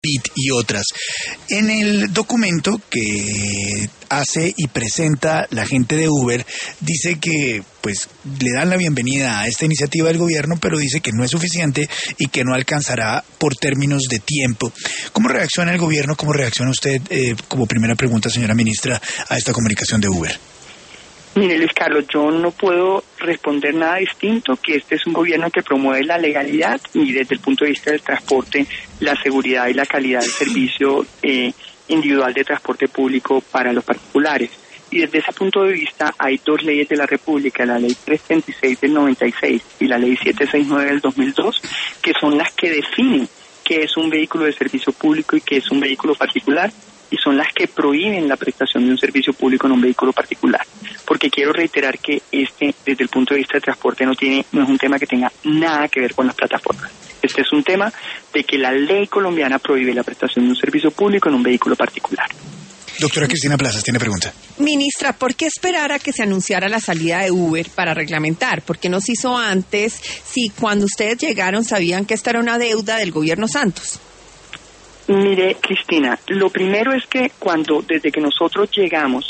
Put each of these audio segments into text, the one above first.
Bit y otras. En el documento que hace y presenta la gente de Uber, dice que pues le dan la bienvenida a esta iniciativa del gobierno, pero dice que no es suficiente y que no alcanzará por términos de tiempo. ¿Cómo reacciona el gobierno? ¿Cómo reacciona usted, como primera pregunta, señora ministra, a esta comunicación de Uber? Mire, Luis Carlos, yo no puedo responder nada distinto, que este es un gobierno que promueve la legalidad y desde el punto de vista del transporte, la seguridad y la calidad del servicio individual de transporte público para los particulares. Y desde ese punto de vista hay dos leyes de la República, la ley 336 del 96 y la ley 769 del 2002, que son las que definen qué es un vehículo de servicio público y qué es un vehículo particular, y son las que prohíben la prestación de un servicio público en un vehículo particular. Porque quiero reiterar que desde el punto de vista del transporte, no es un tema que tenga nada que ver con las plataformas. Este es un tema de que la ley colombiana prohíbe la prestación de un servicio público en un vehículo particular. Doctora Cristina Plazas, tiene pregunta. Ministra, ¿por qué esperar a que se anunciara la salida de Uber para reglamentar? ¿Por qué no se hizo antes si cuando ustedes llegaron sabían que esta era una deuda del gobierno Santos? Mire, Cristina, lo primero es que desde que nosotros llegamos,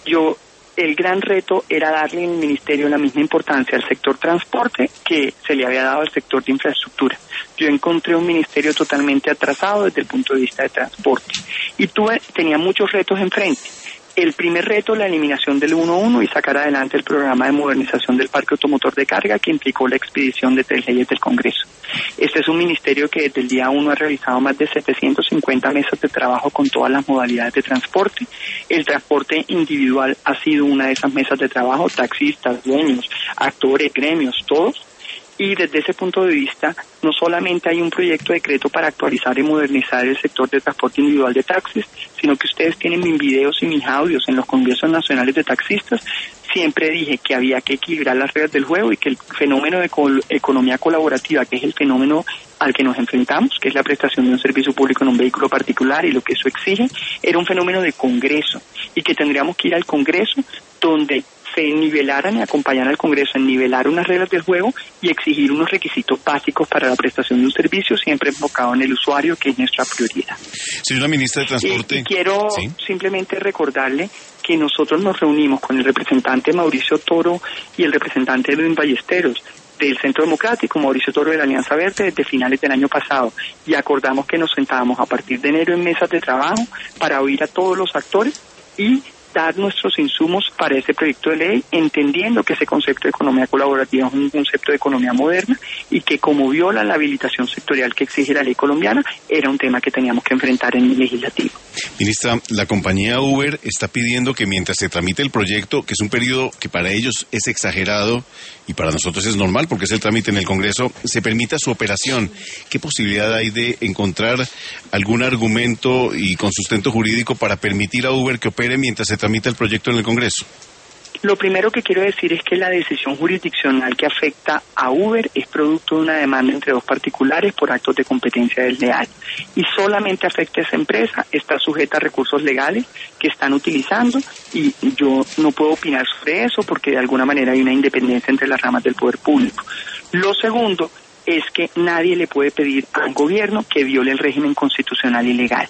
el gran reto era darle en el ministerio la misma importancia al sector transporte que se le había dado al sector de infraestructura. Yo encontré un ministerio totalmente atrasado desde el punto de vista de transporte y tenía muchos retos enfrente. El primer reto, la eliminación del 1.1 y sacar adelante el programa de modernización del parque automotor de carga, que implicó la expedición de 3 leyes del Congreso. Este es un ministerio que desde el día 1 ha realizado más de 750 mesas de trabajo con todas las modalidades de transporte. El transporte individual ha sido una de esas mesas de trabajo, taxistas, dueños, actores, gremios, todos. Y desde ese punto de vista, no solamente hay un proyecto de decreto para actualizar y modernizar el sector de transporte individual de taxis, sino que ustedes tienen mis videos y mis audios en los congresos nacionales de taxistas. Siempre dije que había que equilibrar las reglas del juego y que el fenómeno de economía colaborativa, que es el fenómeno al que nos enfrentamos, que es la prestación de un servicio público en un vehículo particular y lo que eso exige, era un fenómeno de Congreso y que tendríamos que ir al Congreso donde se nivelaran y acompañaran al Congreso en nivelar unas reglas del juego y exigir unos requisitos básicos para la prestación de un servicio, siempre enfocado en el usuario, que es nuestra prioridad. Señora ministra de Transporte. Y quiero simplemente recordarle que nosotros nos reunimos con el representante Mauricio Toro y el representante Edwin Ballesteros del Centro Democrático, Mauricio Toro de la Alianza Verde, desde finales del año pasado, y acordamos que nos sentábamos a partir de enero en mesas de trabajo para oír a todos los actores y dar nuestros insumos para ese proyecto de ley, entendiendo que ese concepto de economía colaborativa es un concepto de economía moderna y que como viola la habilitación sectorial que exige la ley colombiana, era un tema que teníamos que enfrentar en el legislativo. Ministra, la compañía Uber está pidiendo que mientras se tramite el proyecto, que es un periodo que para ellos es exagerado y para nosotros es normal porque es el trámite en el Congreso, se permita su operación. ¿Qué posibilidad hay de encontrar algún argumento y con sustento jurídico para permitir a Uber que opere mientras se tramita el proyecto en el Congreso? Lo primero que quiero decir es que la decisión jurisdiccional que afecta a Uber es producto de una demanda entre dos particulares por actos de competencia desleal y solamente afecta a esa empresa, está sujeta a recursos legales que están utilizando y yo no puedo opinar sobre eso porque de alguna manera hay una independencia entre las ramas del poder público. Lo segundo es que nadie le puede pedir a un gobierno que viole el régimen constitucional y legal.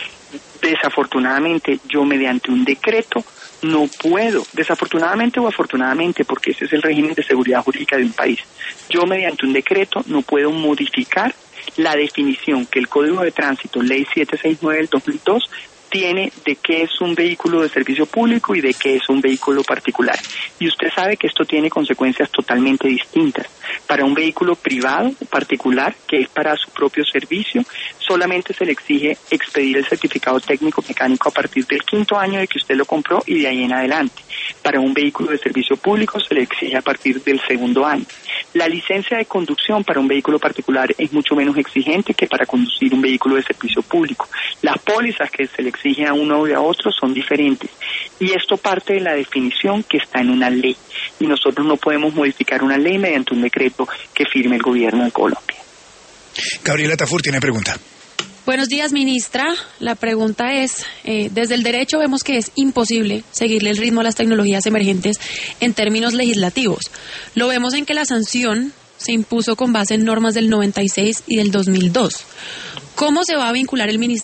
Desafortunadamente, yo mediante un decreto no puedo, desafortunadamente o afortunadamente, porque ese es el régimen de seguridad jurídica de un país, yo mediante un decreto no puedo modificar la definición que el Código de Tránsito, Ley 769 del 2002, tiene de qué es un vehículo de servicio público y de qué es un vehículo particular. Y usted sabe que esto tiene consecuencias totalmente distintas. Para un vehículo privado particular, que es para su propio servicio, solamente se le exige expedir el certificado técnico mecánico a partir del 5º año de que usted lo compró y de ahí en adelante. Para un vehículo de servicio público se le exige a partir del 2º año. La licencia de conducción para un vehículo particular es mucho menos exigente que para conducir un vehículo de servicio público. Las pólizas que se le exigen a uno y a otro son diferentes. Y esto parte de la definición que está en una ley. Y nosotros no podemos modificar una ley mediante un decreto que firme el gobierno de Colombia. Gabriela Tafur tiene pregunta. Buenos días, ministra. La pregunta es, desde el derecho vemos que es imposible seguirle el ritmo a las tecnologías emergentes en términos legislativos. Lo vemos en que la sanción se impuso con base en normas del 96 y del 2002. ¿Cómo se va a vincular el ministerio